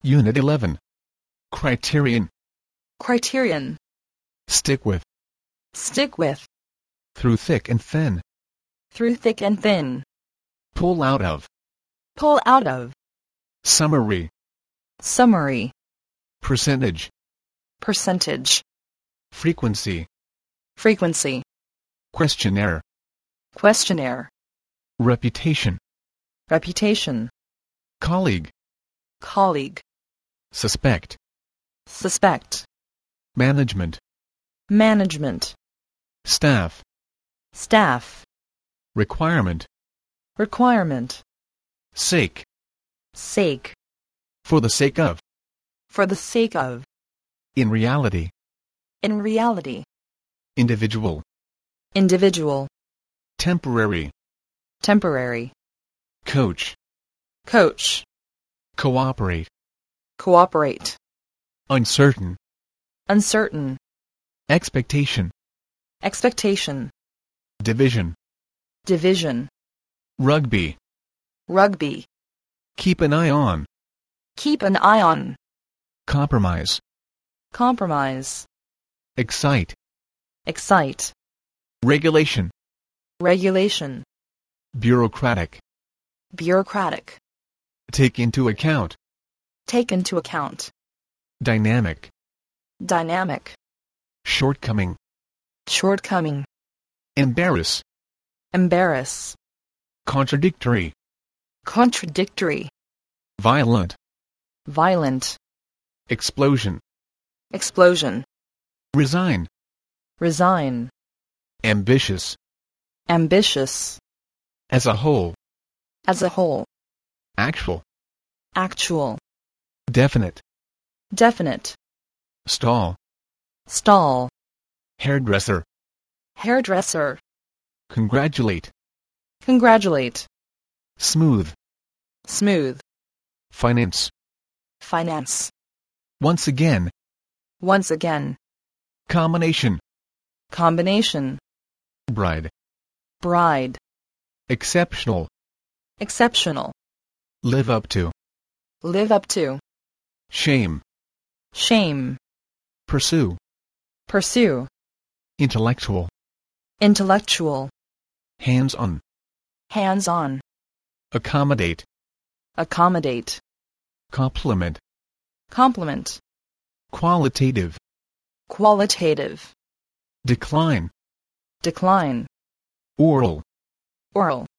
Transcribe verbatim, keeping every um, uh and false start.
Unit eleven. Criterion. Criterion. Stick with. Stick with. Through thick and thin. Through thick and thin. Pull out of. Pull out of. Summary. Summary. Percentage. Percentage. Frequency. Frequency. Questionnaire. Questionnaire. Reputation. Reputation. Colleague. Colleague. Suspect. Suspect. Management. Management. Staff. Staff. Requirement. Requirement. Sake. Sake. For the sake of. For the sake of. In reality. In reality. Individual. Individual. Temporary. Temporary. Coach. Coach. Cooperate. Cooperate. Uncertain. Uncertain. Expectation. Expectation. Division. Division. Rugby. Rugby. Keep an eye on. Keep an eye on. Compromise. Compromise. Excite. Excite. Regulation. Regulation. Bureaucratic. Bureaucratic. Take into account. Take into account. Dynamic. Dynamic. Shortcoming. Shortcoming. Embarrass. Embarrass. Contradictory. Contradictory. Violent. Violent. Explosion. Explosion. Resign. Resign. Ambitious. Ambitious. As a whole. As a whole. Actual. Actual. Definite. Definite. Stall. Stall. Hairdresser. Hairdresser. Congratulate. Congratulate. Smooth. Smooth. Finance. Finance. Once again. Once again. Combination. Combination. Bride. Bride. Exceptional. Exceptional. Live up to. Live up to. Shame. Shame. Pursue. Pursue. Intellectual. Intellectual. Hands-on. Hands-on. Accommodate. Accommodate. Compliment. Compliment. Qualitative. Qualitative. Decline. Decline. Oral. Oral.